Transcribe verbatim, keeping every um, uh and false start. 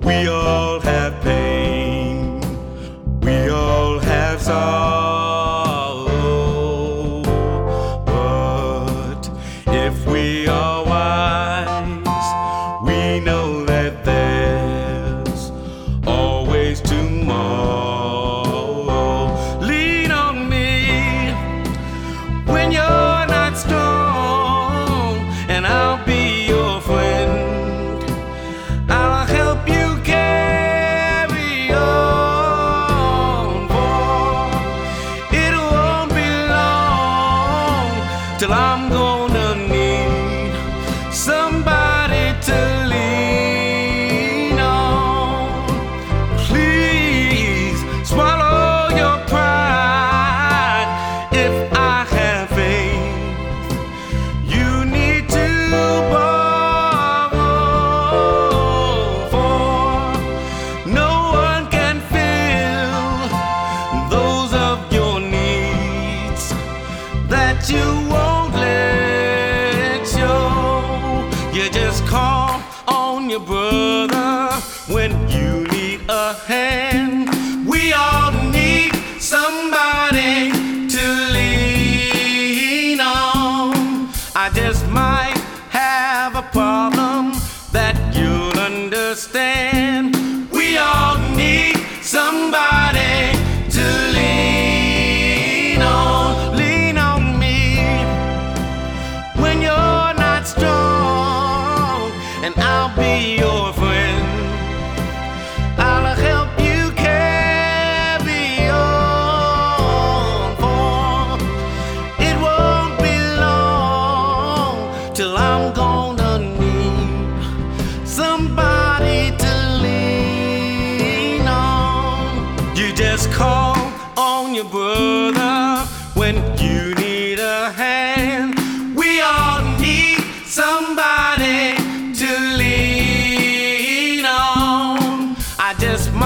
We all have pain, we all have sorrow, but if we are wise, we know that there's always tomorrow. Lean on me when you're not strong, and I'll be your friend. I'll help you carry on, for it won't be long till I'm gonna need somebody to lean on. Please swallow your pride. If I have faith, you need to borrow, for no one can fill those of your needs that you won't let show. You just call on your brother when you need a hand. We all need somebody to lean on. I just might have a problem that you'll understand. We all need somebody to lean on. Lean on me when you're not strong, and I'll be your friend. I'll help you carry on, for it won't be long till I'm gonna need somebody to lean on. You just call on your brother when you need a hand. We all need somebody to lean on. I just